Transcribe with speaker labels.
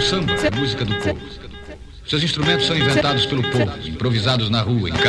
Speaker 1: o samba, a música do povo. Seus instrumentos são inventados pelo povo, improvisados na rua, em